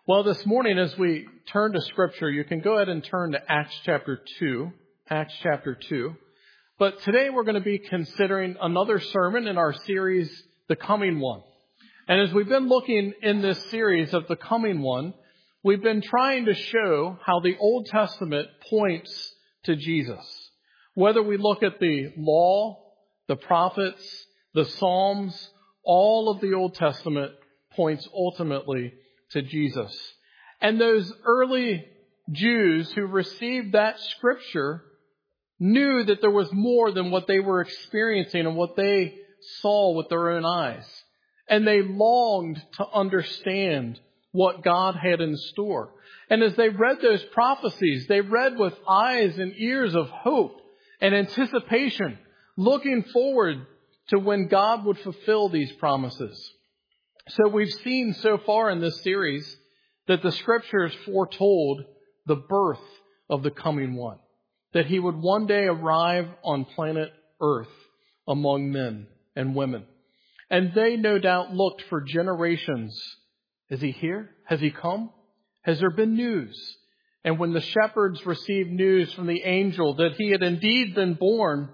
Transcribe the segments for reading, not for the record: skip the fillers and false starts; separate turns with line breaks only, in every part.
Well, this morning as we turn to Scripture, you can go ahead and turn to Acts chapter 2. Acts chapter 2. But today we're going to be considering another sermon in our series, The Coming One. And as we've been looking in this series of The Coming One, we've been trying to show how the Old Testament points to Jesus. Whether we look at the law, the prophets, the Psalms, all of the Old Testament points ultimately to Jesus. And those early Jews who received that scripture knew that there was more than what they were experiencing and what they saw with their own eyes. And they longed to understand what God had in store. And as they read those prophecies, they read with eyes and ears of hope and anticipation, looking forward to when God would fulfill these promises. So we've seen so far in this series that the scriptures foretold the birth of the coming one, that he would one day arrive on planet Earth among men and women. And they no doubt looked for generations. Is he here? Has he come? Has there been news? And when the shepherds received news from the angel that he had indeed been born,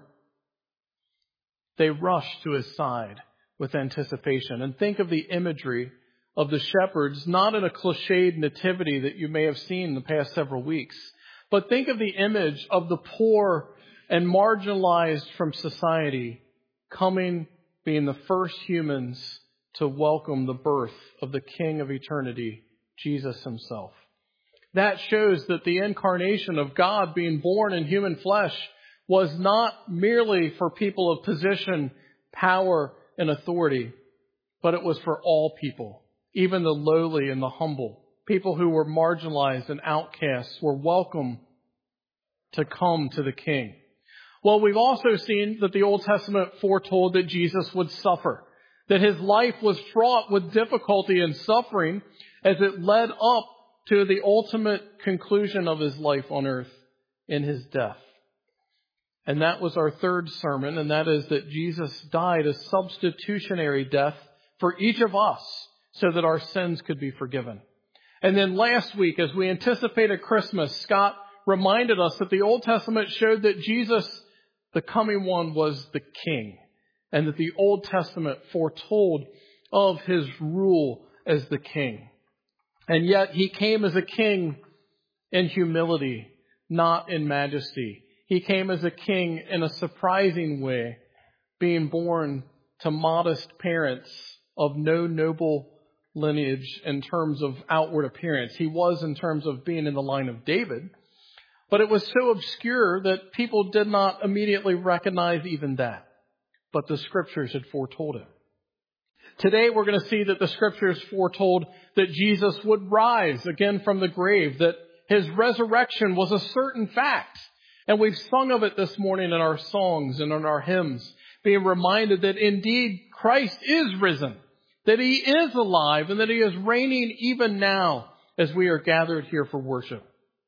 they rushed to his side with anticipation. And think of the imagery of the shepherds, not in a cliched nativity that you may have seen in the past several weeks, but think of the image of the poor and marginalized from society coming, being the first humans to welcome the birth of the King of eternity, Jesus himself. That shows that the incarnation of God being born in human flesh was not merely for people of position, power, and authority, but it was for all people, even the lowly and the humble. People who were marginalized and outcasts were welcome to come to the King. Well, we've also seen that the Old Testament foretold that Jesus would suffer, that his life was fraught with difficulty and suffering as it led up to the ultimate conclusion of his life on earth in his death. And that was our third sermon, and that is that Jesus died a substitutionary death for each of us so that our sins could be forgiven. And then last week, as we anticipated Christmas, Scott reminded us that the Old Testament showed that Jesus, the coming one, was the King, and that the Old Testament foretold of his rule as the King. And yet he came as a king in humility, not in majesty. He came as a king in a surprising way, being born to modest parents of no noble lineage in terms of outward appearance. He was in terms of being in the line of David, but it was so obscure that people did not immediately recognize even that. But the scriptures had foretold it. Today we're going to see that the scriptures foretold that Jesus would rise again from the grave, that his resurrection was a certain fact. And we've sung of it this morning in our songs and in our hymns, being reminded that indeed Christ is risen, that he is alive, and that he is reigning even now as we are gathered here for worship.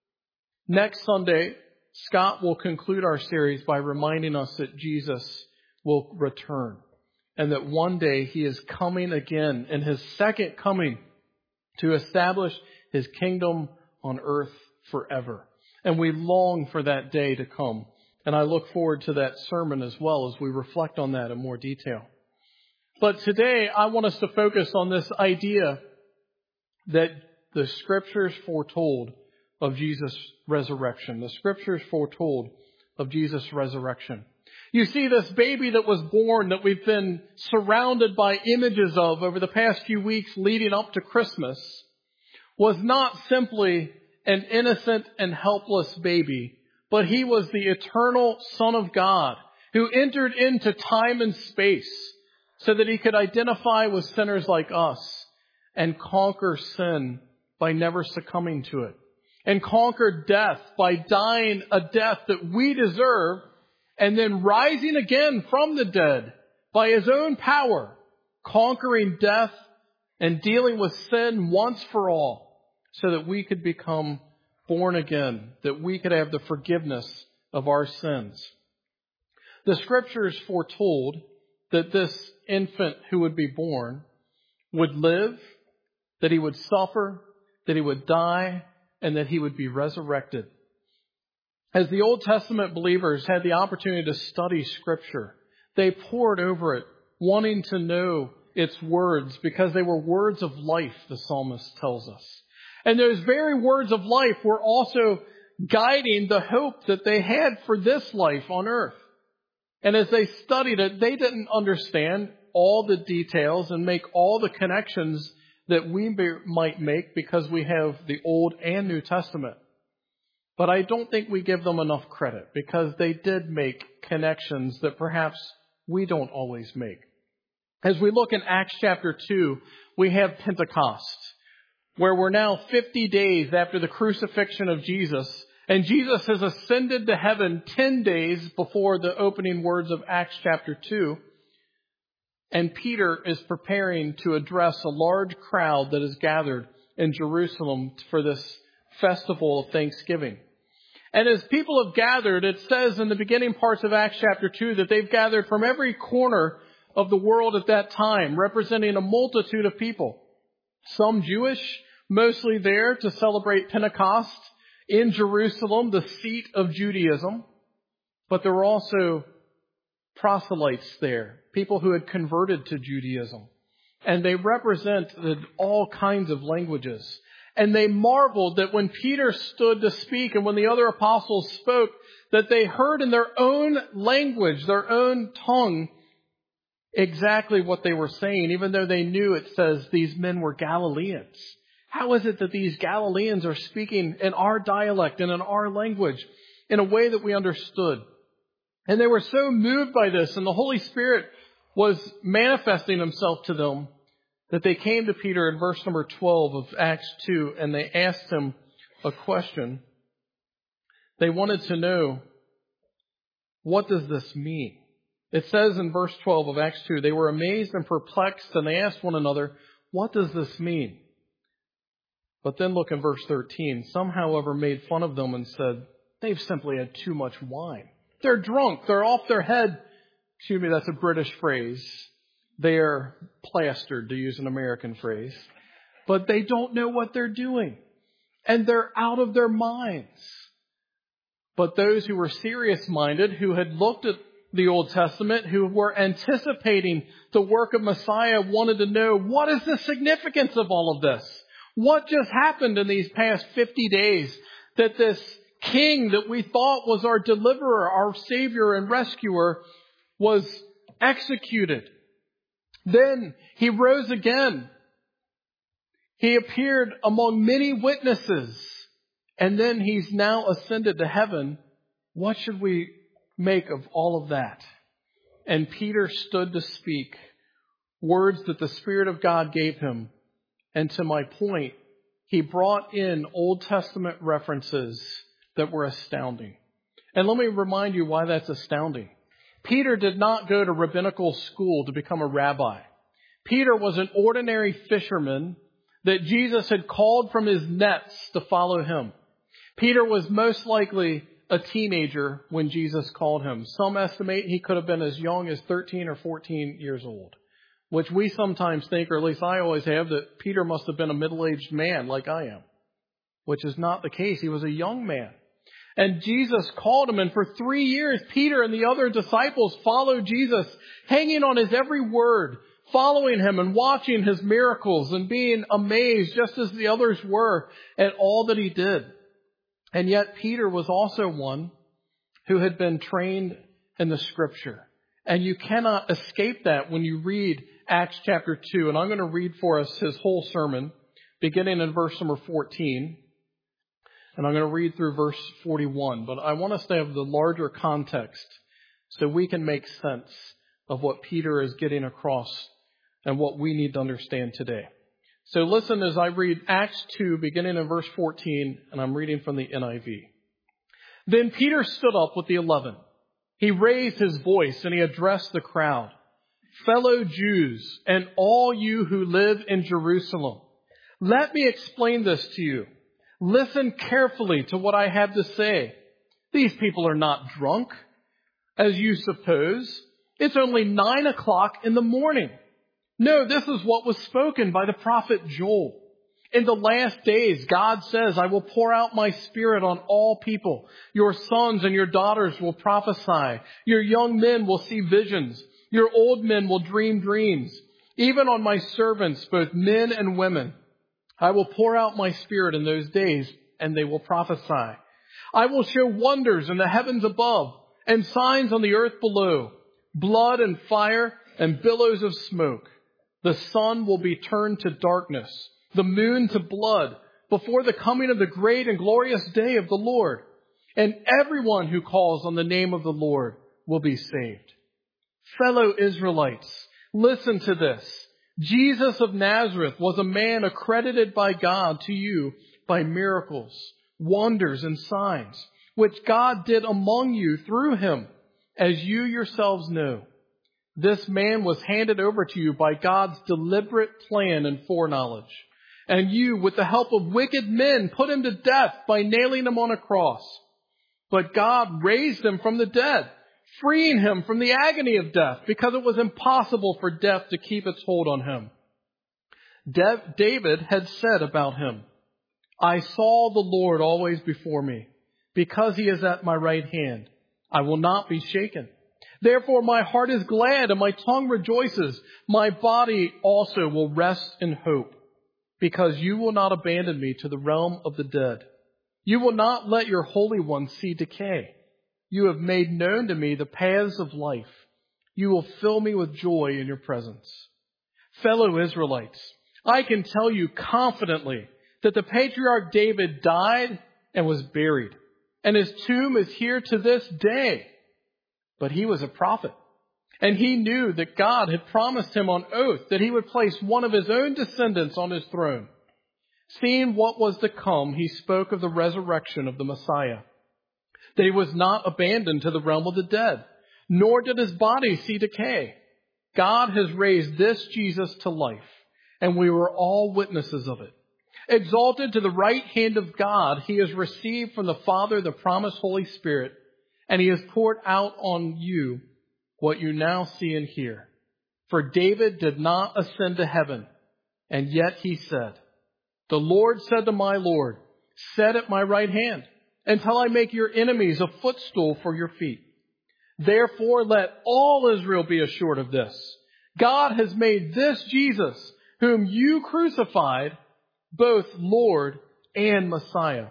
Next Sunday, Scott will conclude our series by reminding us that Jesus will return and that one day he is coming again in his second coming to establish his kingdom on earth forever. And we long for that day to come. And I look forward to that sermon as well as we reflect on that in more detail. But today I want us to focus on this idea that the scriptures foretold of Jesus' resurrection. The scriptures foretold of Jesus' resurrection. You see, this baby that was born that we've been surrounded by images of over the past few weeks leading up to Christmas was not simply an innocent and helpless baby, but he was the eternal Son of God who entered into time and space so that he could identify with sinners like us and conquer sin by never succumbing to it, and conquer death by dying a death that we deserve and then rising again from the dead by his own power, conquering death and dealing with sin once for all, so that we could become born again, that we could have the forgiveness of our sins. The scriptures foretold that this infant who would be born would live, that he would suffer, that he would die, and that he would be resurrected. As the Old Testament believers had the opportunity to study Scripture, they pored over it, wanting to know its words, because they were words of life, the psalmist tells us. And those very words of life were also guiding the hope that they had for this life on earth. And as they studied it, they didn't understand all the details and make all the connections that we might make because we have the Old and New Testament. But I don't think we give them enough credit, because they did make connections that perhaps we don't always make. As we look in Acts chapter 2, we have Pentecost, where we're now 50 days after the crucifixion of Jesus, and Jesus has ascended to heaven 10 days before the opening words of Acts chapter 2. And Peter is preparing to address a large crowd that is gathered in Jerusalem for this festival of Thanksgiving. And as people have gathered, it says in the beginning parts of Acts chapter 2 that they've gathered from every corner of the world at that time, representing a multitude of people. Some Jewish, mostly there to celebrate Pentecost in Jerusalem, the seat of Judaism. But there were also proselytes there, people who had converted to Judaism. And they represented all kinds of languages. And they marveled that when Peter stood to speak and when the other apostles spoke, that they heard in their own language, their own tongue, exactly what they were saying, even though they knew, it says, these men were Galileans. How is it that these Galileans are speaking in our dialect and in our language in a way that we understood? And they were so moved by this, and the Holy Spirit was manifesting himself to them, that they came to Peter in verse number 12 of Acts 2, and they asked him a question. They wanted to know, what does this mean? It says in verse 12 of Acts 2, they were amazed and perplexed, and they asked one another, what does this mean? But then look in verse 13. Some, however, made fun of them and said, they've simply had too much wine. They're drunk. They're off their head. Excuse me, that's a British phrase. They're plastered, to use an American phrase. But they don't know what they're doing. And they're out of their minds. But those who were serious-minded, who had looked at the Old Testament, who were anticipating the work of Messiah, wanted to know, what is the significance of all of this? What just happened in these past 50 days that this king that we thought was our deliverer, our savior and rescuer, was executed? Then he rose again. He appeared among many witnesses. And then he's now ascended to heaven. What should we make of all of that? And Peter stood to speak words that the Spirit of God gave him. And to my point, he brought in Old Testament references that were astounding. And let me remind you why that's astounding. Peter did not go to rabbinical school to become a rabbi. Peter was an ordinary fisherman that Jesus had called from his nets to follow him. Peter was most likely a teenager when Jesus called him. Some estimate he could have been as young as 13 or 14 years old, which we sometimes think, or at least I always have, that Peter must have been a middle-aged man like I am, which is not the case. He was a young man. And Jesus called him, and for 3 years, Peter and the other disciples followed Jesus, hanging on his every word, following him and watching his miracles and being amazed, just as the others were, at all that he did. And yet Peter was also one who had been trained in the Scripture. And you cannot escape that when you read Acts chapter 2. And I'm going to read for us his whole sermon, beginning in verse number 14. And I'm going to read through verse 41. But I want us to have the larger context so we can make sense of what Peter is getting across and what we need to understand today. So listen as I read Acts 2, beginning in verse 14, and I'm reading from the NIV. Then Peter stood up with the 11. He raised his voice and he addressed the crowd. Fellow Jews and all you who live in Jerusalem, let me explain this to you. Listen carefully to what I have to say. These people are not drunk, as you suppose. It's only 9 o'clock in the morning. No, this is what was spoken by the prophet Joel. In the last days, God says, I will pour out my Spirit on all people. Your sons and your daughters will prophesy. Your young men will see visions. Your old men will dream dreams. Even on my servants, both men and women, I will pour out my Spirit in those days, and they will prophesy. I will show wonders in the heavens above and signs on the earth below, blood and fire and billows of smoke. The sun will be turned to darkness, the moon to blood, before the coming of the great and glorious day of the Lord. And everyone who calls on the name of the Lord will be saved. Fellow Israelites, listen to this. Jesus of Nazareth was a man accredited by God to you by miracles, wonders, and signs, which God did among you through him, as you yourselves know. This man was handed over to you by God's deliberate plan and foreknowledge. And you, with the help of wicked men, put him to death by nailing him on a cross. But God raised him from the dead, freeing him from the agony of death, because it was impossible for death to keep its hold on him. David had said about him, I saw the Lord always before me. Because he is at my right hand, I will not be shaken. Therefore my heart is glad and my tongue rejoices. My body also will rest in hope, because you will not abandon me to the realm of the dead. You will not let your Holy One see decay. You have made known to me the paths of life. You will fill me with joy in your presence. Fellow Israelites, I can tell you confidently that the patriarch David died and was buried, and his tomb is here to this day. But he was a prophet, and he knew that God had promised him on oath that he would place one of his own descendants on his throne. Seeing what was to come, he spoke of the resurrection of the Messiah, that he was not abandoned to the realm of the dead, nor did his body see decay. God has raised this Jesus to life, and we were all witnesses of it. Exalted to the right hand of God, he has received from the Father the promised Holy Spirit, and he has poured out on you what you now see and hear. For David did not ascend to heaven, and yet he said, the Lord said to my Lord, sit at my right hand, until I make your enemies a footstool for your feet. Therefore let all Israel be assured of this. God has made this Jesus, whom you crucified, both Lord and Messiah.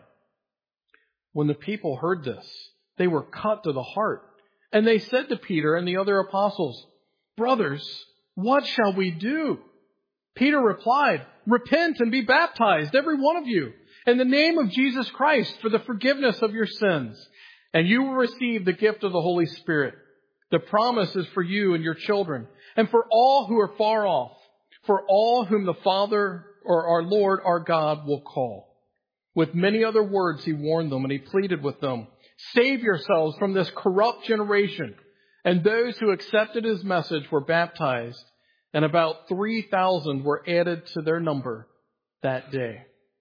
When the people heard this, they were cut to the heart. And they said to Peter and the other apostles, brothers, what shall we do? Peter replied, repent and be baptized, every one of you, in the name of Jesus Christ for the forgiveness of your sins. And you will receive the gift of the Holy Spirit. The promise is for you and your children, and for all who are far off, for all whom the Father or our Lord, our God, will call. With many other words he warned them, and he pleaded with them, save yourselves from this corrupt generation. And those who accepted his message were baptized, and about 3,000 were added to their number that day.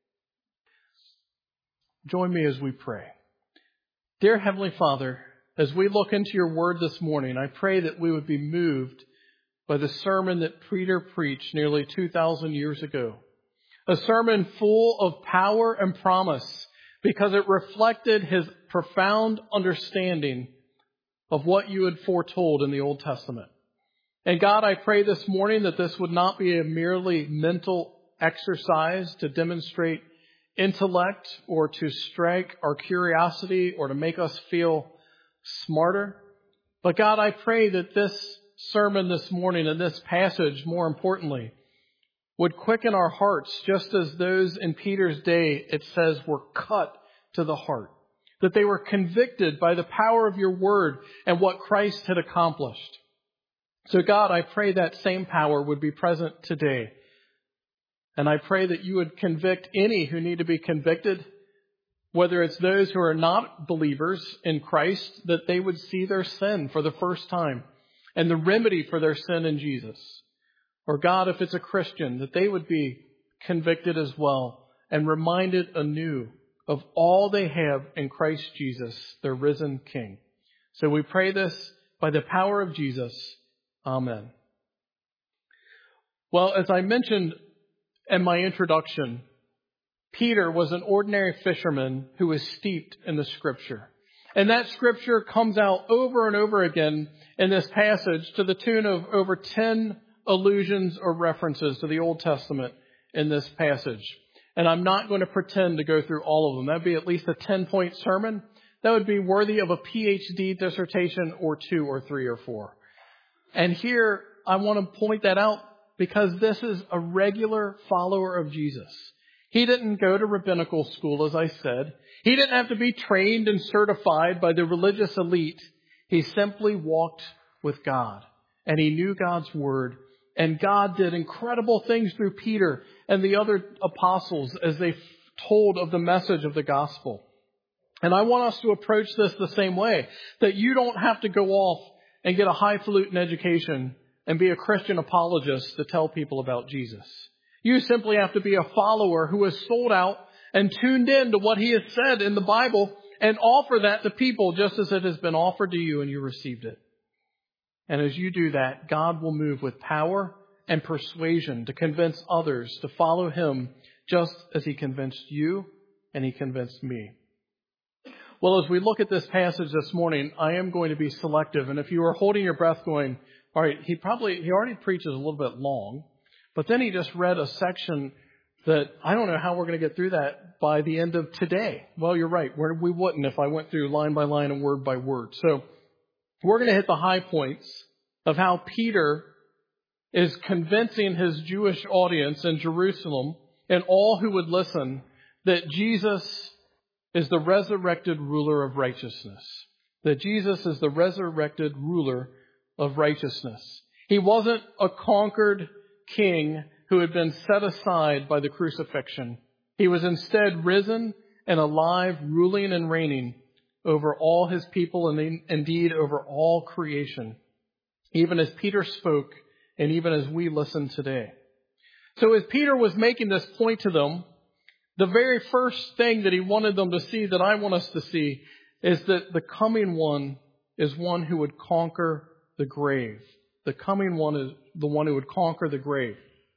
Join me as we pray. Dear Heavenly Father, as we look into your word this morning, I pray that we would be moved by the sermon that Peter preached nearly 2,000 years ago. A sermon full of power and promise, because it reflected his profound understanding of what you had foretold in the Old Testament. And God, I pray this morning that this would not be a merely mental exercise to demonstrate intellect or to strike our curiosity or to make us feel smarter. But God, I pray that this sermon this morning and this passage, more importantly, would quicken our hearts, just as those in Peter's day, it says, were cut to the heart. That they were convicted by the power of your word and what Christ had accomplished. So God, I pray that same power would be present today. And I pray that you would convict any who need to be convicted, whether it's those who are not believers in Christ, that they would see their sin for the first time and the remedy for their sin in Jesus. Or God, if it's a Christian, that they would be convicted as well and reminded anew of all they have in Christ Jesus, their risen King. So we pray this by the power of Jesus. Amen. Well, as I mentioned in my introduction, Peter was an ordinary fisherman who was steeped in the Scripture. And that Scripture comes out over and over again in this passage to the tune of over 10 allusions or references to the Old Testament in this passage. And I'm not going to pretend to go through all of them. That would be at least a 10-point sermon. That would be worthy of a PhD dissertation or 2 or 3 or 4. And here I want to point that out because this is a regular follower of Jesus. He didn't go to rabbinical school, as I said. He didn't have to be trained and certified by the religious elite. He simply walked with God, and he knew God's word. And God did incredible things through Peter and the other apostles as they told of the message of the gospel. And I want us to approach this the same way, that you don't have to go off and get a highfalutin education and be a Christian apologist to tell people about Jesus. You simply have to be a follower who is sold out and tuned in to what he has said in the Bible and offer that to people just as it has been offered to you and you received it. And as you do that, God will move with power and persuasion to convince others to follow him just as he convinced you and he convinced me. Well, as we look at this passage this morning, I am going to be selective. And if you are holding your breath going, all right, he already preaches a little bit long, but then he just read a section that I don't know how we're going to get through that by the end of today. Well, you're right. We wouldn't if I went through line by line and word by word. So we're going to hit the high points of how Peter is convincing his Jewish audience in Jerusalem and all who would listen that Jesus is the resurrected ruler of righteousness. That Jesus is the resurrected ruler of righteousness. He wasn't a conquered king who had been set aside by the crucifixion. He was instead risen and alive, ruling and reigning over all his people and indeed over all creation, even as Peter spoke and even as we listen today. So as Peter was making this point to them, the very first thing that he wanted them to see, that I want us to see, is that the coming one is one who would conquer the grave. The coming one is the one who would conquer the grave.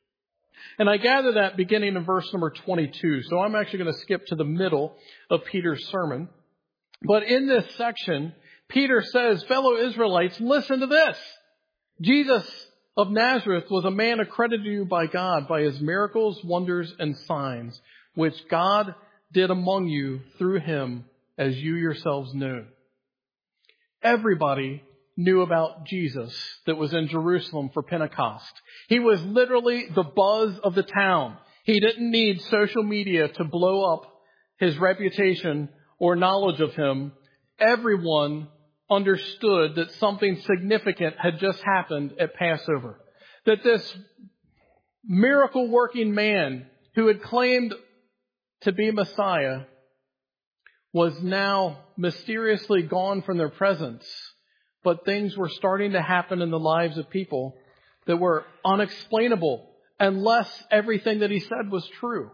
And I gather that beginning in verse number 22. So I'm actually going to skip to the middle of Peter's sermon. But in this section, Peter says, fellow Israelites, listen to this. Jesus of Nazareth was a man accredited to you by God by his miracles, wonders, and signs, which God did among you through him, as you yourselves know. Everybody knew about Jesus that was in Jerusalem for Pentecost. He was literally the buzz of the town. He didn't need social media to blow up his reputation or knowledge of him. Everyone understood that something significant had just happened at Passover. That this miracle-working man who had claimed to be Messiah was now mysteriously gone from their presence. But things were starting to happen in the lives of people that were unexplainable unless everything that he said was true.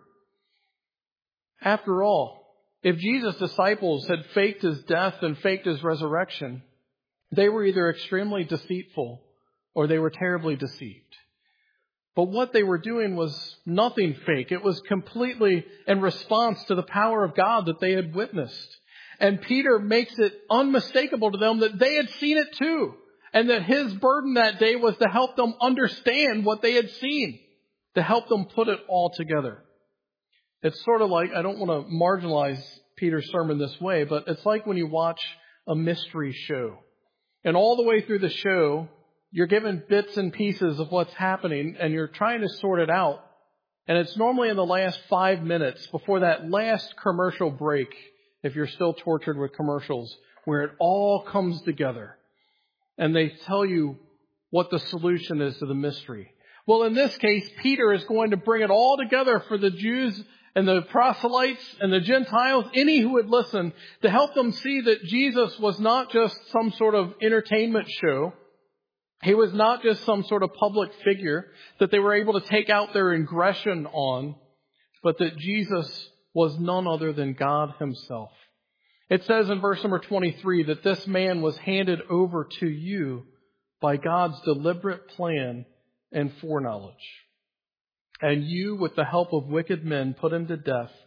After all, if Jesus' disciples had faked his death and faked his resurrection, they were either extremely deceitful or they were terribly deceived. But what they were doing was nothing fake. It was completely in response to the power of God that they had witnessed. And Peter makes it unmistakable to them that they had seen it too. And that his burden that day was to help them understand what they had seen. To help them put it all together. It's sort of like, I don't want to marginalize Peter's sermon this way, but it's like when you watch a mystery show. And all the way through the show, you're given bits and pieces of what's happening and you're trying to sort it out. And it's normally in the last 5 minutes before that last commercial break, if you're still tortured with commercials, where it all comes together. And they tell you what the solution is to the mystery. Well, in this case, Peter is going to bring it all together for the Jews and the proselytes and the Gentiles, any who would listen, to help them see that Jesus was not just some sort of entertainment show. He was not just some sort of public figure that they were able to take out their aggression on, but that Jesus was none other than God himself. It says in verse number 23 that this man was handed over to you by God's deliberate plan and foreknowledge. And you, with the help of wicked men, put him to death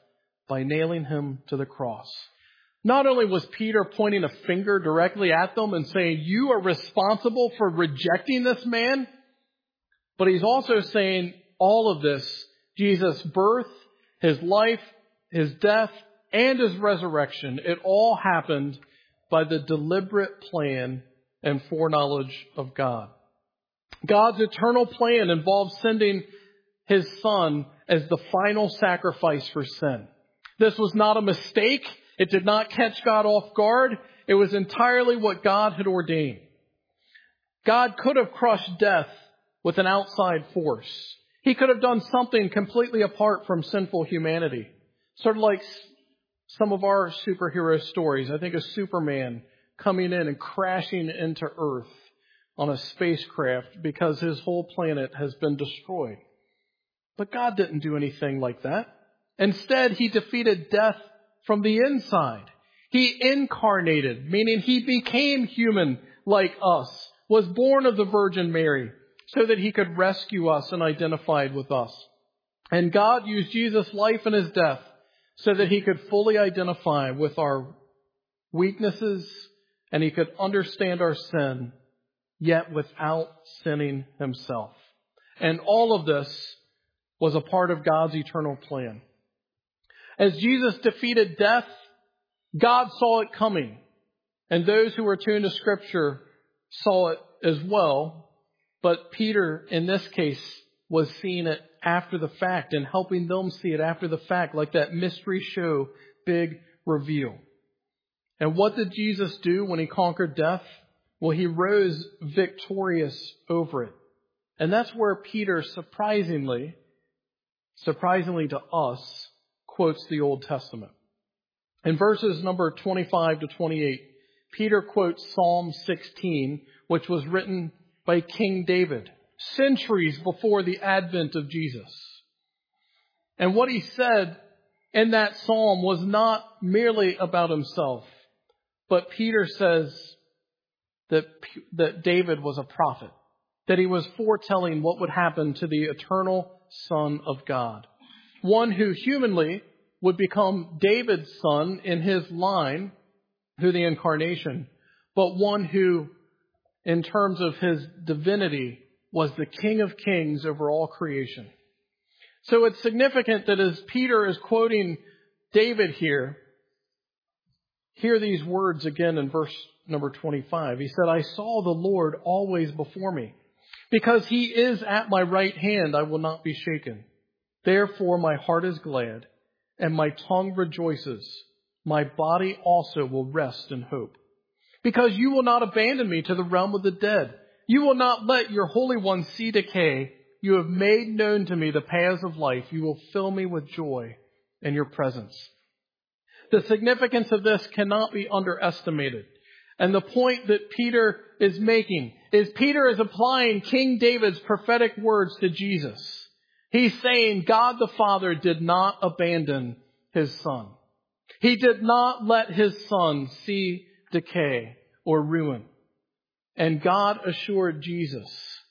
by nailing him to the cross. Not only was Peter pointing a finger directly at them and saying, you are responsible for rejecting this man, but he's also saying all of this, Jesus' birth, his life, his death, and his resurrection, it all happened by the deliberate plan and foreknowledge of God. God's eternal plan involves sending his Son as the final sacrifice for sin. This was not a mistake. It did not catch God off guard. It was entirely what God had ordained. God could have crushed death with an outside force. He could have done something completely apart from sinful humanity. Sort of like some of our superhero stories. I think of Superman coming in and crashing into Earth on a spacecraft because his whole planet has been destroyed. But God didn't do anything like that. Instead, he defeated death from the inside. He incarnated, meaning he became human like us, was born of the Virgin Mary so that he could rescue us and identify with us. And God used Jesus' life and his death so that he could fully identify with our weaknesses and he could understand our sin, yet without sinning himself. And all of this was a part of God's eternal plan. As Jesus defeated death, God saw it coming. And those who were tuned to Scripture saw it as well. But Peter, in this case, was seeing it after the fact and helping them see it after the fact, like that mystery show, big reveal. And what did Jesus do when he conquered death? Well, he rose victorious over it. And that's where Peter, surprisingly to us, quotes the Old Testament. In verses number 25 to 28, Peter quotes Psalm 16, which was written by King David centuries before the advent of Jesus. And what he said in that psalm was not merely about himself, but Peter says that David was a prophet, that he was foretelling what would happen to the eternal Son of God. One who humanly would become David's son in his line through the incarnation, but one who, in terms of his divinity, was the King of Kings over all creation. So it's significant that as Peter is quoting David here, hear these words again in verse number 25. He said, I saw the Lord always before me. Because he is at my right hand, I will not be shaken. Therefore my heart is glad, and my tongue rejoices. My body also will rest in hope. Because you will not abandon me to the realm of the dead. You will not let your Holy One see decay. You have made known to me the paths of life. You will fill me with joy in your presence. The significance of this cannot be underestimated. And the point that Peter is making is Peter is applying King David's prophetic words to Jesus. He's saying God the Father did not abandon his Son. He did not let his Son see decay or ruin. And God assured Jesus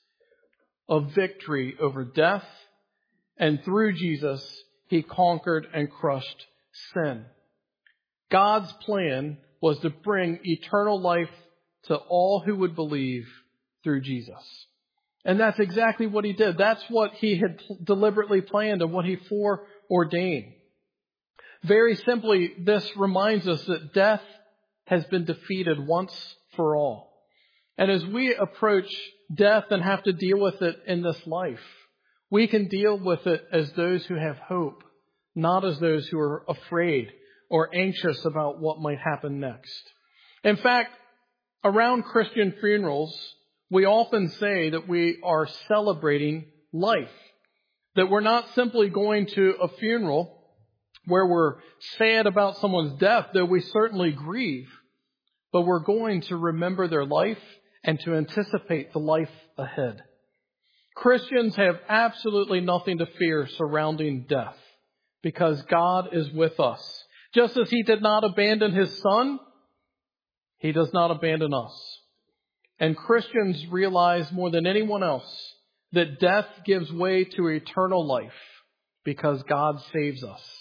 of victory over death. And through Jesus, he conquered and crushed sin. God's plan was to bring eternal life to all who would believe through Jesus. And that's exactly what he did. That's what he had deliberately planned and what he foreordained. Very simply, this reminds us that death has been defeated once for all. And as we approach death and have to deal with it in this life, we can deal with it as those who have hope, not as those who are afraid or anxious about what might happen next. In fact, around Christian funerals, we often say that we are celebrating life. That we're not simply going to a funeral where we're sad about someone's death, though we certainly grieve, but we're going to remember their life and to anticipate the life ahead. Christians have absolutely nothing to fear surrounding death because God is with us. Just as he did not abandon his Son, he does not abandon us. And Christians realize more than anyone else that death gives way to eternal life because God saves us.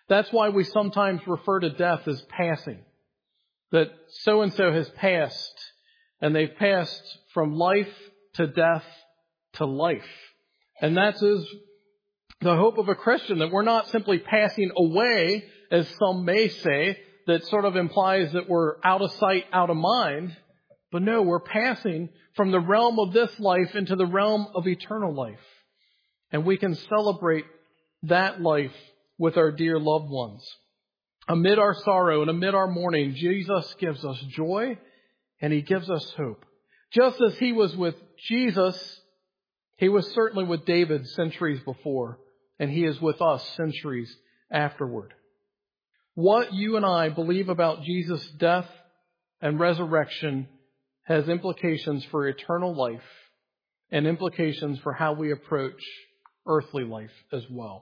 That's why we sometimes refer to death as passing. That so-and-so has passed, and they've passed from life to death to life. And that is the hope of a Christian, that we're not simply passing away, as some may say, that sort of implies that we're out of sight, out of mind. But no, we're passing from the realm of this life into the realm of eternal life. And we can celebrate that life with our dear loved ones. Amid our sorrow and amid our mourning, Jesus gives us joy and He gives us hope. Just as He was with Jesus, He was certainly with David centuries before, and He is with us centuries afterward. What you and I believe about Jesus' death and resurrection has implications for eternal life and implications for how we approach earthly life as well.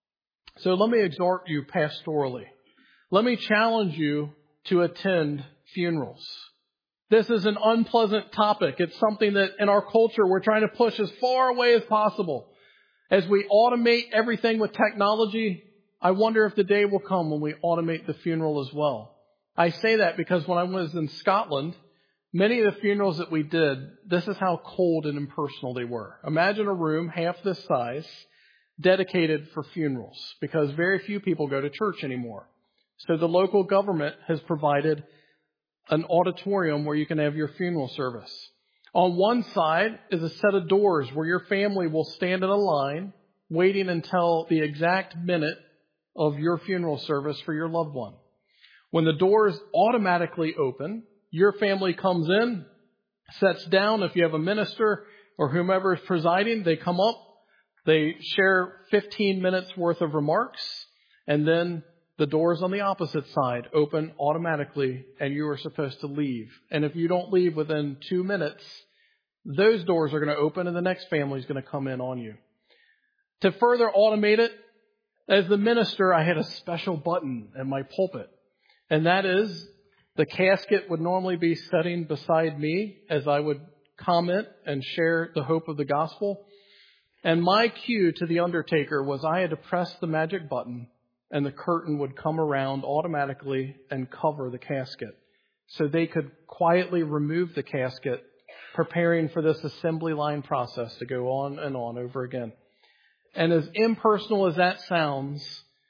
So let me exhort you pastorally. Let me challenge you to attend funerals. This is an unpleasant topic. It's something that in our culture we're trying to push as far away as possible. As we automate everything with technology, I wonder if the day will come when we automate the funeral as well. I say that because when I was in Scotland, many of the funerals that we did, this is how cold and impersonal they were. Imagine a room half this size dedicated for funerals, because very few people go to church anymore. So the local government has provided an auditorium where you can have your funeral service. On one side is a set of doors where your family will stand in a line waiting until the exact minute of your funeral service for your loved one. When the doors automatically open, your family comes in, sits down. If you have a minister or whomever is presiding, they come up, they share 15 minutes worth of remarks, and then the doors on the opposite side open automatically, and you are supposed to leave. And if you don't leave within 2 minutes, those doors are going to open and the next family is going to come in on you. To further automate it, as the minister, I had a special button in my pulpit. And that is, the casket would normally be sitting beside me as I would comment and share the hope of the gospel. And my cue to the undertaker was I had to press the magic button, and the curtain would come around automatically and cover the casket. So they could quietly remove the casket, preparing for this assembly line process to go on and on over again. And as impersonal as that sounds,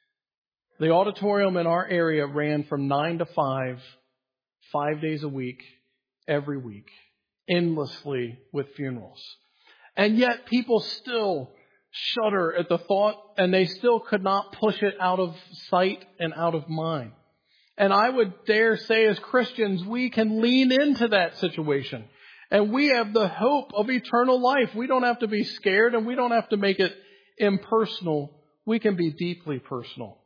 the auditorium in our area ran from 9 to 5, 5 days a week, every week, endlessly with funerals. And yet people still shudder at the thought, and they still could not push it out of sight and out of mind. And I would dare say, as Christians, we can lean into that situation. And we have the hope of eternal life. We don't have to be scared, and we don't have to make it impersonal. We can be deeply personal.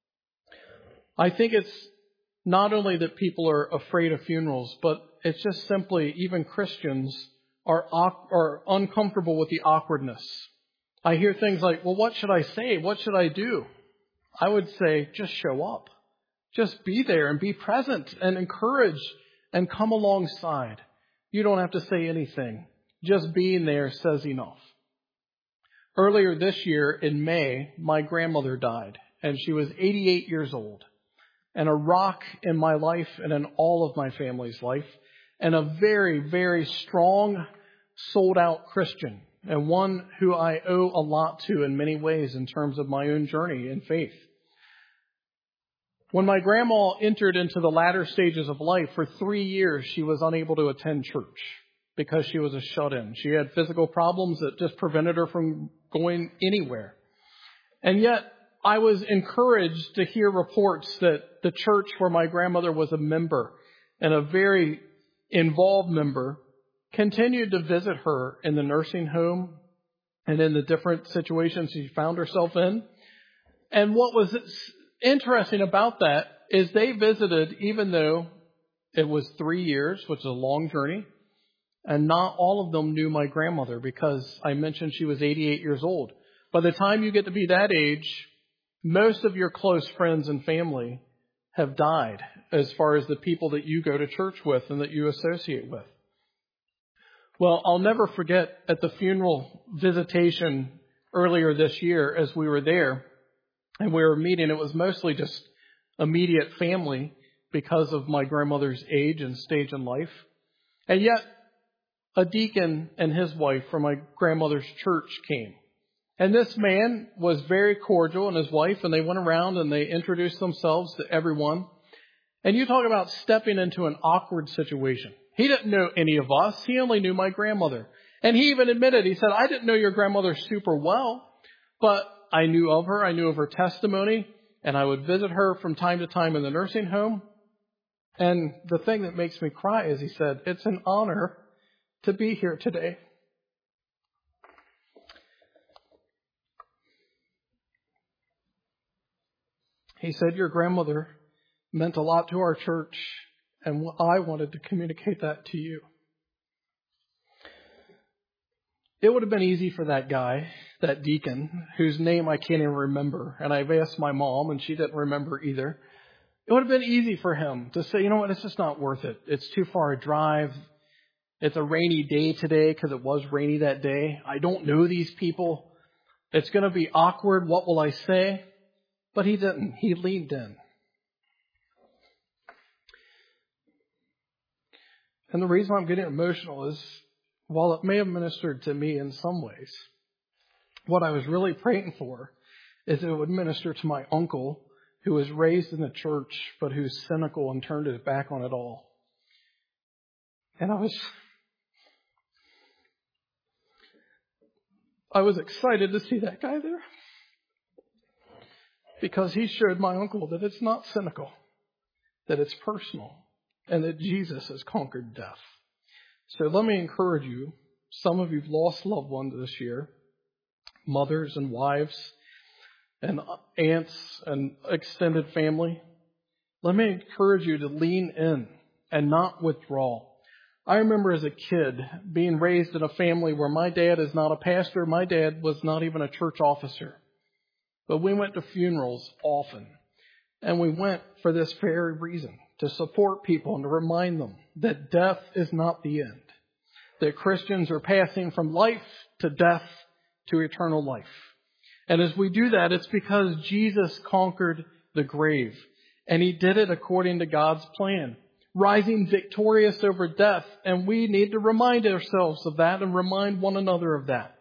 I think it's not only that people are afraid of funerals, but it's just simply even Christians are uncomfortable with the awkwardness. I hear things like, well, what should I say? What should I do? I would say, just show up. Just be there and be present and encourage and come alongside. You don't have to say anything. Just being there says enough. Earlier this year in May, my grandmother died, and she was 88 years old, and a rock in my life and in all of my family's life, and a very, very strong, sold-out Christian, and one who I owe a lot to in many ways in terms of my own journey in faith. When my grandma entered into the latter stages of life, for 3 years she was unable to attend church because she was a shut-in. She had physical problems that just prevented her from going anywhere. And yet I was encouraged to hear reports that the church where my grandmother was a member, and a very involved member, continued to visit her in the nursing home and in the different situations she found herself in. And what was interesting about that is they visited even though it was 3 years, which is a long journey, and not all of them knew my grandmother because I mentioned she was 88 years old. By the time you get to be that age, most of your close friends and family have died as far as the people that you go to church with and that you associate with. Well, I'll never forget at the funeral visitation earlier this year as we were there, And we were meeting. It was mostly just immediate family because of my grandmother's age and stage in life. And yet, a deacon and his wife from my grandmother's church came. And this man was very cordial, and his wife, and they went around and they introduced themselves to everyone. And you talk about stepping into an awkward situation. He didn't know any of us. He only knew my grandmother. And he even admitted, he said, I didn't know your grandmother super well, but I knew of her. I knew of her testimony, and I would visit her from time to time in the nursing home. And the thing that makes me cry is he said, it's an honor to be here today. He said, your grandmother meant a lot to our church, and I wanted to communicate that to you. It would have been easy for that guy, that deacon, whose name I can't even remember, and I've asked my mom, and she didn't remember either. It would have been easy for him to say, you know what, it's just not worth it. It's too far a drive. It's a rainy day today because it was rainy that day. I don't know these people. It's going to be awkward. What will I say? But he didn't. He leaned in. And the reason I'm getting emotional is, while it may have ministered to me in some ways, what I was really praying for is it would minister to my uncle, who was raised in the church, but who's cynical and turned his back on it all. And I was excited to see that guy there, because he showed my uncle that it's not cynical, that it's personal, and that Jesus has conquered death. So let me encourage you. Some of you've lost loved ones this year, mothers and wives and aunts and extended family. Let me encourage you to lean in and not withdraw. I remember as a kid being raised in a family where my dad is not a pastor. My dad was not even a church officer. But we went to funerals often. And we went for this very reason, to support people and to remind them that death is not the end. That Christians are passing from life to death to eternal life. And as we do that, it's because Jesus conquered the grave. And he did it according to God's plan, rising victorious over death. And we need to remind ourselves of that and remind one another of that.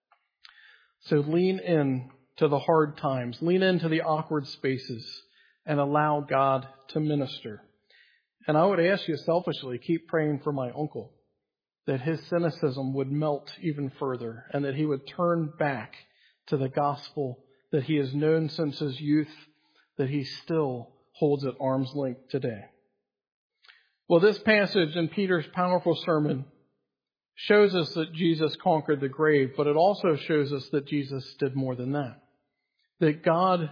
So lean in to the hard times. Lean into the awkward spaces and allow God to minister. And I would ask you selfishly, keep praying for my uncle, that his cynicism would melt even further and that he would turn back to the gospel that he has known since his youth, that he still holds at arm's length today. Well, this passage in Peter's powerful sermon shows us that Jesus conquered the grave, but it also shows us that Jesus did more than that. That God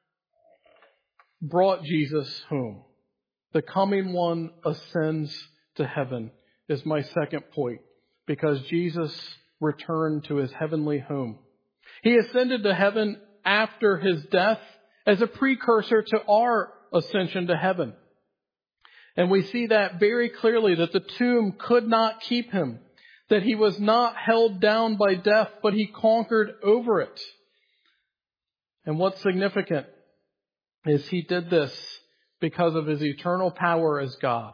brought Jesus home. The coming one ascends to heaven is my second point, because Jesus returned to his heavenly home. He ascended to heaven after his death as a precursor to our ascension to heaven. And we see that very clearly, that the tomb could not keep him, that he was not held down by death, but he conquered over it. And what's significant is he did this because of his eternal power as God.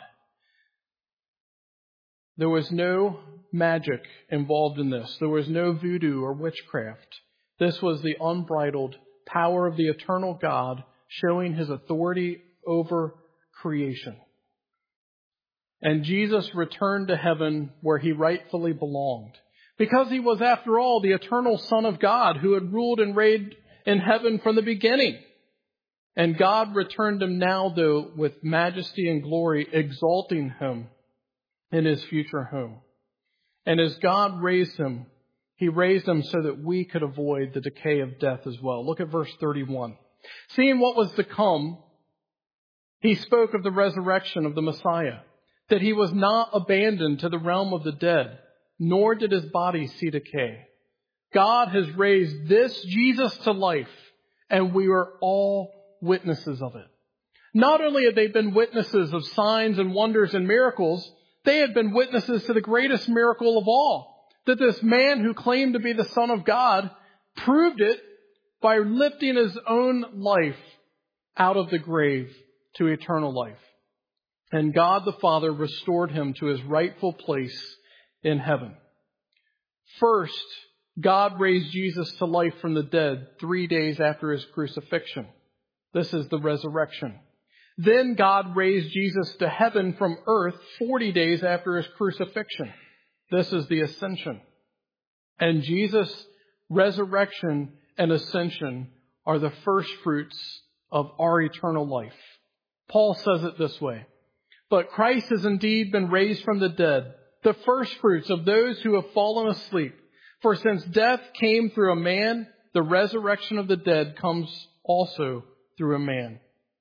There was no magic involved in this. There was no voodoo or witchcraft. This was the unbridled power of the eternal God showing his authority over creation. And Jesus returned to heaven where he rightfully belonged, because he was, after all, the eternal Son of God who had ruled and reigned in heaven from the beginning. And God returned him now, though, with majesty and glory, exalting him in his future home. And as God raised him, he raised him so that we could avoid the decay of death as well. Look at verse 31. Seeing what was to come, he spoke of the resurrection of the Messiah, that he was not abandoned to the realm of the dead, nor did his body see decay. God has raised this Jesus to life, and we are all witnesses of it. Not only have they been witnesses of signs and wonders and miracles, they have been witnesses to the greatest miracle of all, that this man who claimed to be the Son of God proved it by lifting his own life out of the grave to eternal life. And God the Father restored him to his rightful place in heaven. First, God raised Jesus to life from the dead 3 days after his crucifixion. This is the resurrection. Then God raised Jesus to heaven from earth 40 days after his crucifixion. This is the ascension. And Jesus' resurrection and ascension are the first fruits of our eternal life. Paul says it this way: "But Christ has indeed been raised from the dead, the first fruits of those who have fallen asleep. For since death came through a man, the resurrection of the dead comes also through a man."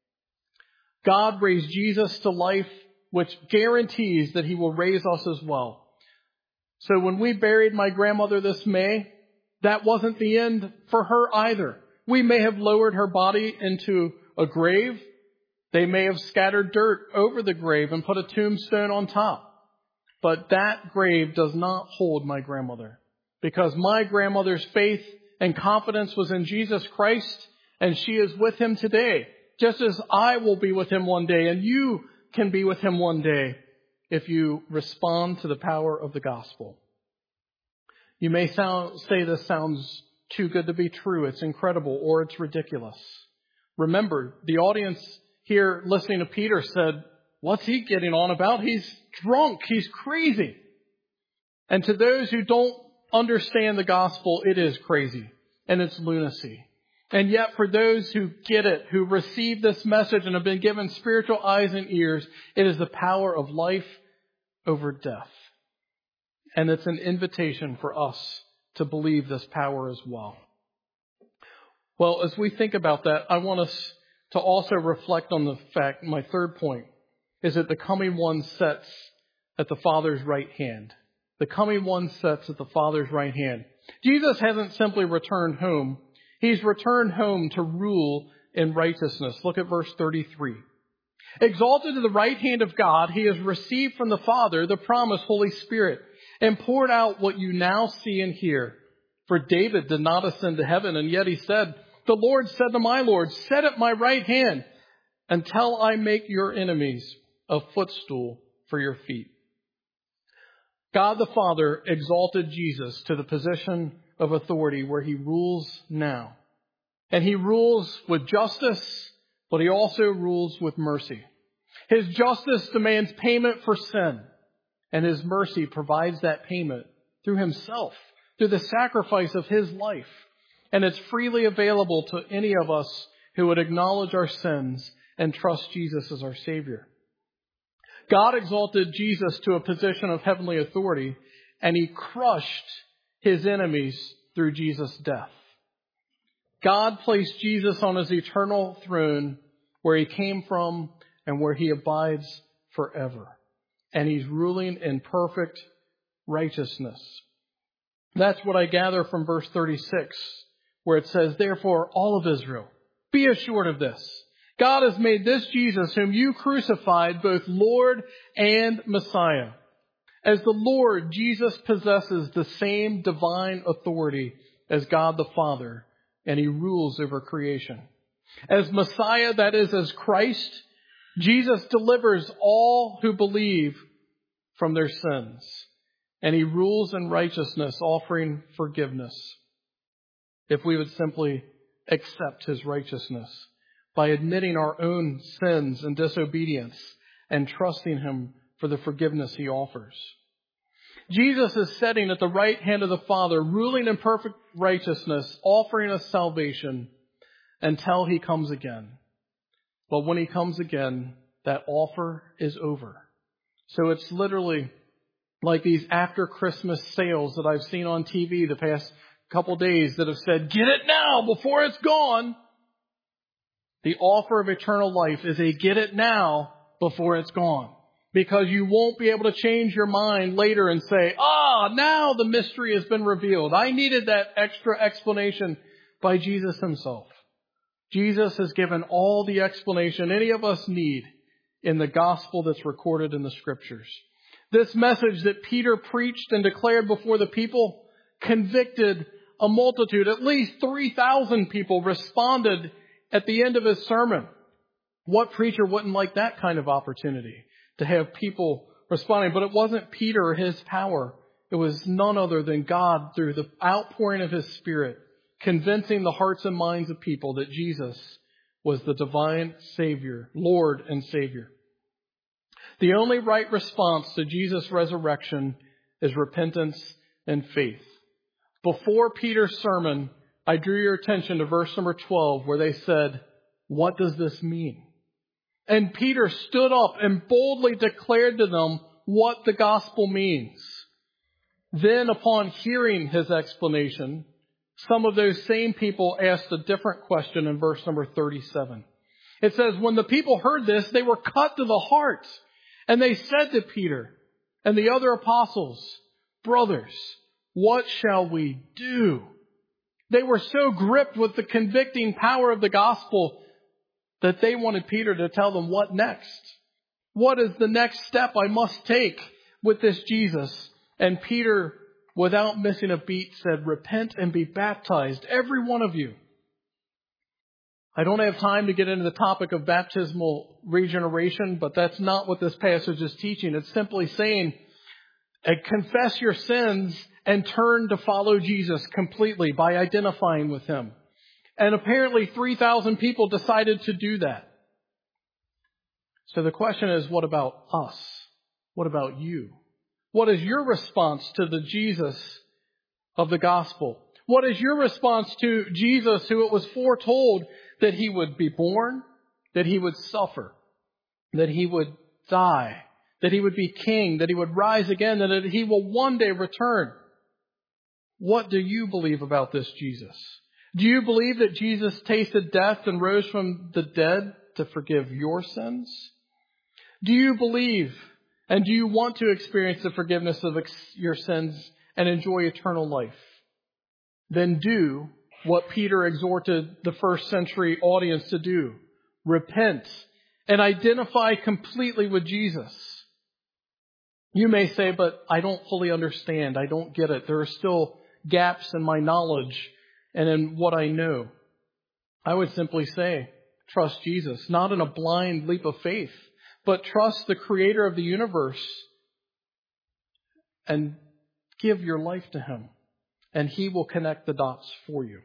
God raised Jesus to life, which guarantees that he will raise us as well. So when we buried my grandmother this May, that wasn't the end for her either. We may have lowered her body into a grave. They may have scattered dirt over the grave and put a tombstone on top. But that grave does not hold my grandmother, because my grandmother's faith and confidence was in Jesus Christ, and she is with him today, just as I will be with him one day, and you can be with him one day if you respond to the power of the gospel. You may say this sounds too good to be true, it's incredible, or it's ridiculous. Remember, the audience here listening to Peter said, "What's he getting on about? He's drunk, he's crazy." And to those who don't understand the gospel, it is crazy and it's lunacy. And yet for those who get it, who receive this message and have been given spiritual eyes and ears, it is the power of life over death. And it's an invitation for us to believe this power as well. Well, as we think about that, I want us to also reflect on the fact, my third point, is that the coming one sits at the Father's right hand. The coming one sits at the Father's right hand. Jesus hasn't simply returned home. He's returned home to rule in righteousness. Look at verse 33. "Exalted to the right hand of God, he has received from the Father the promised Holy Spirit and poured out what you now see and hear. For David did not ascend to heaven, and yet he said, 'The Lord said to my Lord, sit at my right hand until I make your enemies a footstool for your feet.'" God the Father exalted Jesus to the position of authority where he rules now. And he rules with justice, but he also rules with mercy. His justice demands payment for sin, and his mercy provides that payment through himself, through the sacrifice of his life. And it's freely available to any of us who would acknowledge our sins and trust Jesus as our Savior. God exalted Jesus to a position of heavenly authority, and he crushed his enemies through Jesus' death. God placed Jesus on his eternal throne where he came from and where he abides forever. And he's ruling in perfect righteousness. That's what I gather from verse 36, where it says, "Therefore, all of Israel, be assured of this. God has made this Jesus, whom you crucified, both Lord and Messiah." As the Lord, Jesus possesses the same divine authority as God the Father, and he rules over creation. As Messiah, that is, as Christ, Jesus delivers all who believe from their sins, and he rules in righteousness, offering forgiveness, if we would simply accept his righteousness by admitting our own sins and disobedience and trusting him for the forgiveness he offers. Jesus is sitting at the right hand of the Father, ruling in perfect righteousness, offering us salvation until he comes again. But when he comes again, that offer is over. So it's literally like these after Christmas sales that I've seen on TV the past couple days that have said, "Get it now before it's gone." The offer of eternal life is a get it now before it's gone. Because you won't be able to change your mind later and say, now the mystery has been revealed. I needed that extra explanation by Jesus himself. Jesus has given all the explanation any of us need in the gospel that's recorded in the scriptures. This message that Peter preached and declared before the people convicted a multitude. At least 3,000 people responded at the end of his sermon. What preacher wouldn't like that kind of opportunity to have people responding? But it wasn't Peter or his power. It was none other than God through the outpouring of his Spirit, convincing the hearts and minds of people that Jesus was the divine Savior, Lord and Savior. The only right response to Jesus' resurrection is repentance and faith. Before Peter's sermon, I drew your attention to verse number 12, where they said, "What does this mean?" And Peter stood up and boldly declared to them what the gospel means. Then, upon hearing his explanation, some of those same people asked a different question in verse number 37. It says, when the people heard this, they were cut to the heart. And they said to Peter and the other apostles, "Brothers, what shall we do?" They were so gripped with the convicting power of the gospel that they wanted Peter to tell them what next. What is the next step I must take with this Jesus? And Peter, without missing a beat, said, "Repent and be baptized, every one of you." I don't have time to get into the topic of baptismal regeneration, but that's not what this passage is teaching. It's simply saying, confess your sins and turn to follow Jesus completely by identifying with him. And apparently 3,000 people decided to do that. So the question is, what about us? What about you? What is your response to the Jesus of the gospel? What is your response to Jesus, who it was foretold that he would be born, that he would suffer, that he would die, that he would be king, that he would rise again, and that he will one day return? What do you believe about this Jesus? Do you believe that Jesus tasted death and rose from the dead to forgive your sins? Do you believe and do you want to experience the forgiveness of your sins and enjoy eternal life? Then do what Peter exhorted the first century audience to do. Repent and identify completely with Jesus. You may say, "But I don't fully understand. I don't get it. There are still gaps in my knowledge and in what I know." I would simply say, trust Jesus, not in a blind leap of faith, but trust the Creator of the universe and give your life to him, and he will connect the dots for you.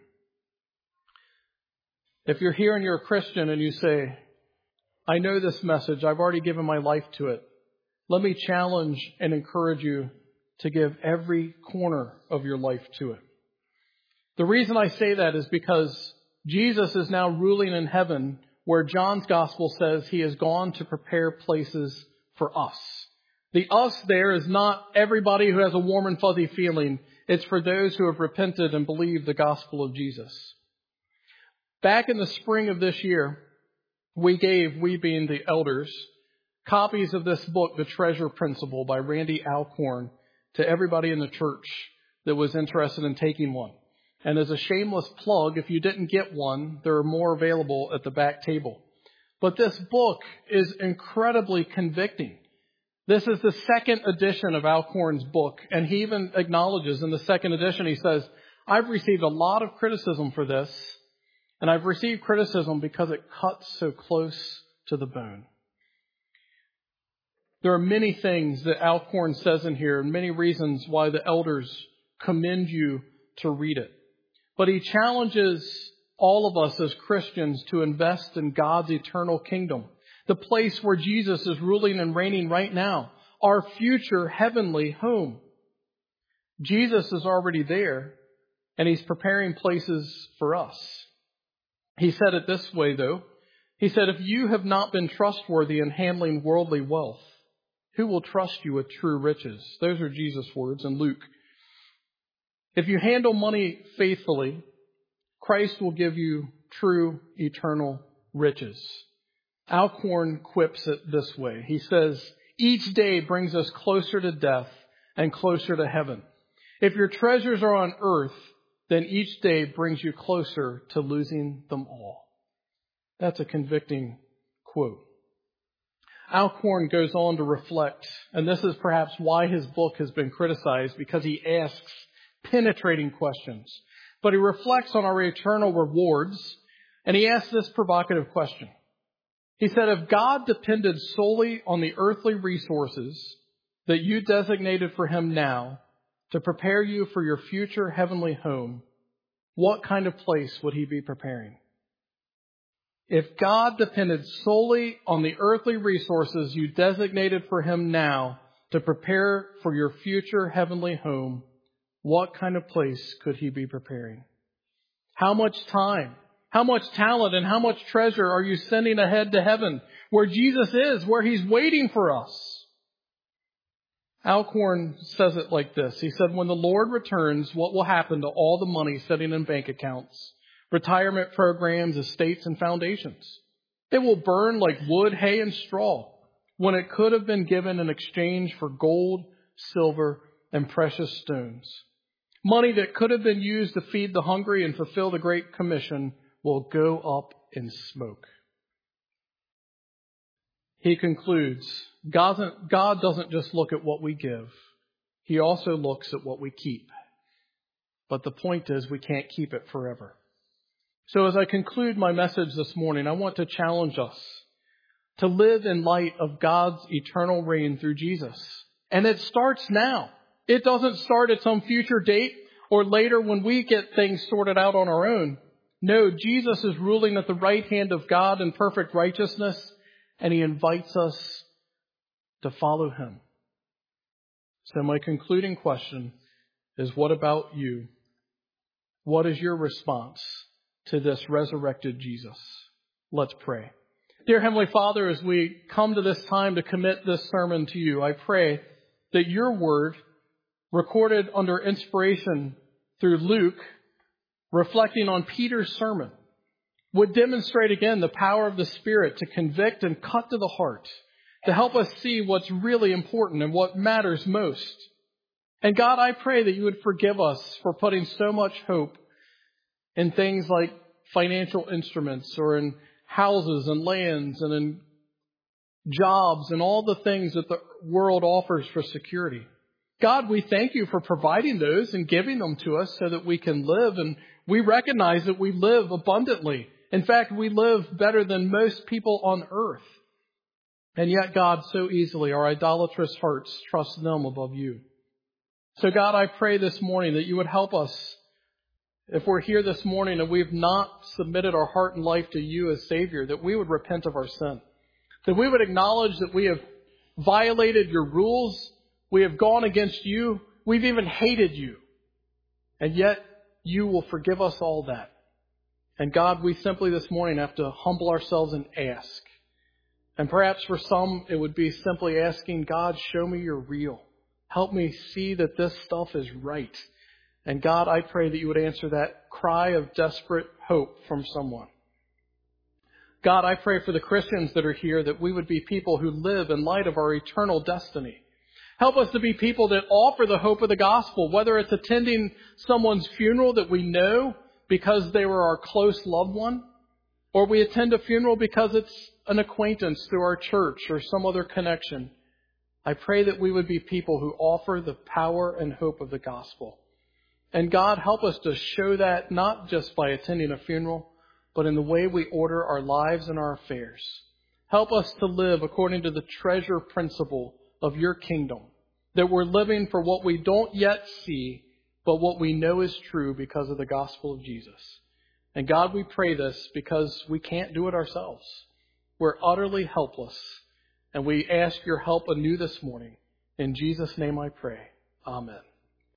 If you're here and you're a Christian and you say, "I know this message, I've already given my life to it," let me challenge and encourage you to give every corner of your life to it. The reason I say that is because Jesus is now ruling in heaven, where John's gospel says he has gone to prepare places for us. The us there is not everybody who has a warm and fuzzy feeling. It's for those who have repented and believed the gospel of Jesus. Back in the spring of this year, we being the elders, copies of this book, The Treasure Principle by Randy Alcorn, to everybody in the church that was interested in taking one. And as a shameless plug, if you didn't get one, there are more available at the back table. But this book is incredibly convicting. This is the second edition of Alcorn's book, and he even acknowledges in the second edition, he says, "I've received a lot of criticism for this, and I've received criticism because it cuts so close to the bone." There are many things that Alcorn says in here, and many reasons why the elders commend you to read it. But he challenges all of us as Christians to invest in God's eternal kingdom, the place where Jesus is ruling and reigning right now, our future heavenly home. Jesus is already there, and he's preparing places for us. He said it this way, though. He said, "If you have not been trustworthy in handling worldly wealth, who will trust you with true riches?" Those are Jesus' words in Luke. If you handle money faithfully, Christ will give you true eternal riches. Alcorn quips it this way. He says, "Each day brings us closer to death and closer to heaven. If your treasures are on earth, then each day brings you closer to losing them all." That's a convicting quote. Alcorn goes on to reflect, and this is perhaps why his book has been criticized, because he asks penetrating questions. But he reflects on our eternal rewards, and he asks this provocative question. He said, if God depended solely on the earthly resources that you designated for him now to prepare you for your future heavenly home, what kind of place would he be preparing? If God depended solely on the earthly resources you designated for him now to prepare for your future heavenly home, what kind of place could he be preparing? How much time, how much talent, and how much treasure are you sending ahead to heaven, where Jesus is, where he's waiting for us? Alcorn says it like this. He said, when the Lord returns, what will happen to all the money sitting in bank accounts, retirement programs, estates, and foundations? It will burn like wood, hay, and straw, when it could have been given in exchange for gold, silver, and precious stones. Money that could have been used to feed the hungry and fulfill the Great Commission will go up in smoke. He concludes, God doesn't just look at what we give. He also looks at what we keep. But the point is, we can't keep it forever. So as I conclude my message this morning, I want to challenge us to live in light of God's eternal reign through Jesus. And it starts now. It doesn't start at some future date or later when we get things sorted out on our own. No, Jesus is ruling at the right hand of God in perfect righteousness, and he invites us to follow him. So my concluding question is, what about you? What is your response to this resurrected Jesus? Let's pray. Dear Heavenly Father, as we come to this time to commit this sermon to you, I pray that your word, recorded under inspiration through Luke, reflecting on Peter's sermon, would demonstrate again the power of the Spirit to convict and cut to the heart, to help us see what's really important and what matters most. And God, I pray that you would forgive us for putting so much hope in things like financial instruments or in houses and lands and in jobs and all the things that the world offers for security. God, we thank you for providing those and giving them to us so that we can live, and we recognize that we live abundantly. In fact, we live better than most people on earth. And yet, God, so easily our idolatrous hearts trust them above you. So God, I pray this morning that you would help us. If we're here this morning and we've not submitted our heart and life to you as Savior, that we would repent of our sin. That we would acknowledge that we have violated your rules. We have gone against you. We've even hated you. And yet you will forgive us all that. And God, we simply this morning have to humble ourselves and ask. And perhaps for some, it would be simply asking, God, show me you're real. Help me see that this stuff is right. And God, I pray that you would answer that cry of desperate hope from someone. God, I pray for the Christians that are here that we would be people who live in light of our eternal destiny. Help us to be people that offer the hope of the gospel, whether it's attending someone's funeral that we know because they were our close loved one, or we attend a funeral because it's an acquaintance through our church or some other connection. I pray that we would be people who offer the power and hope of the gospel. And God, help us to show that not just by attending a funeral, but in the way we order our lives and our affairs. Help us to live according to the treasure principle of your kingdom, that we're living for what we don't yet see, but what we know is true because of the gospel of Jesus. And God, we pray this because we can't do it ourselves. We're utterly helpless, and we ask your help anew this morning. In Jesus' name I pray. Amen.